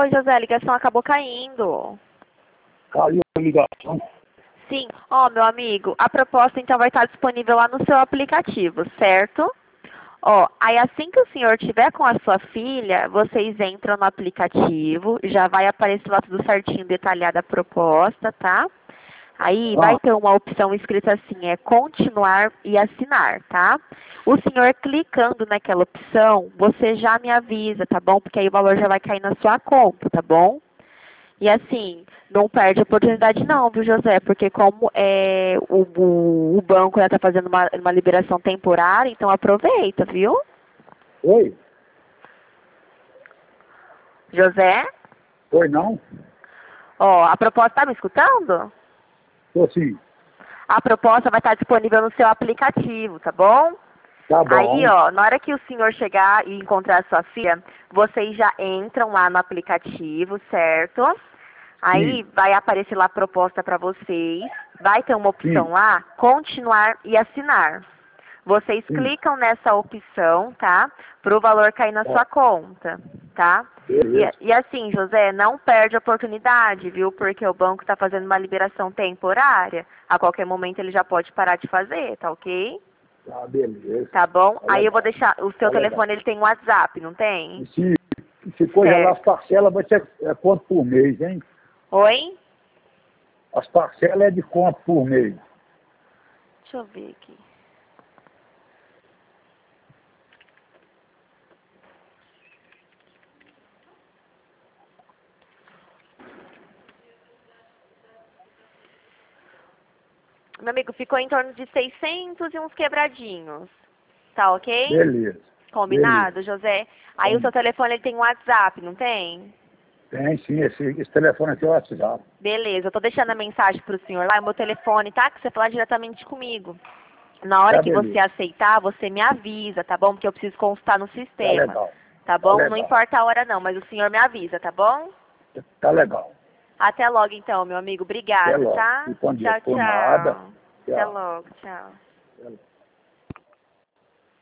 Oi, José, a ligação acabou caindo. Caiu a ligação. Sim. Ó, meu amigo, a proposta então vai estar disponível lá no seu aplicativo, certo? Ó, aí assim que o senhor tiver com a sua filha, vocês entram no aplicativo, já vai aparecer lá tudo certinho, detalhada a proposta, tá? Aí vai ter uma opção escrita assim, é continuar e assinar, tá? O senhor clicando naquela opção, você já me avisa, tá bom? Porque aí o valor já vai cair na sua conta, tá bom? E assim, não perde a oportunidade não, viu, José? Porque como o banco já está fazendo uma liberação temporária, então aproveita, viu? Oi? José? Oi, não? Ó, a proposta, tá me escutando? Tô sim. A proposta vai estar disponível no seu aplicativo, tá bom? Tá Aí, bom. ó, na hora que o senhor chegar e encontrar a sua filha, vocês já entram lá no aplicativo, certo? Aí Sim. vai aparecer lá a proposta para vocês. Vai ter uma opção Sim. lá, continuar e assinar. Vocês Sim. clicam nessa opção, tá? Para o valor cair na sua Tá. conta, tá? Beleza. E assim, José, não perde a oportunidade, viu? Porque o banco está fazendo uma liberação temporária. A qualquer momento ele já pode parar de fazer, tá ok? Tá, beleza. Tá bom? Tá Aí eu vou legal. deixar, o Tá seu legal. telefone ele tem um WhatsApp, não tem? E se congelar as Certo. parcelas, vai ser quanto por mês, hein? Oi? As parcelas é de quanto por mês? Deixa eu ver aqui. Meu amigo, ficou em torno de 600 e uns quebradinhos. Tá ok? Beleza. Beleza. Combinado, José? Aí o Então, seu telefone ele tem um WhatsApp, não tem? tem sim, esse telefone aqui é o WhatsApp. Beleza, eu tô deixando a mensagem pro senhor lá, é o meu telefone, tá? Que você falar diretamente comigo. Na hora Tá, que você beleza. aceitar, você me avisa, tá bom? Porque eu preciso constar no Tá sistema. legal. Tá Tá bom? Não legal. importa a hora não, mas o senhor me avisa, tá bom? Tá legal. Até logo então, meu amigo. Até Obrigada, logo. tá? E quando dia Tchau, por nada. tchau. Até Tchau. logo, tchau. Até logo.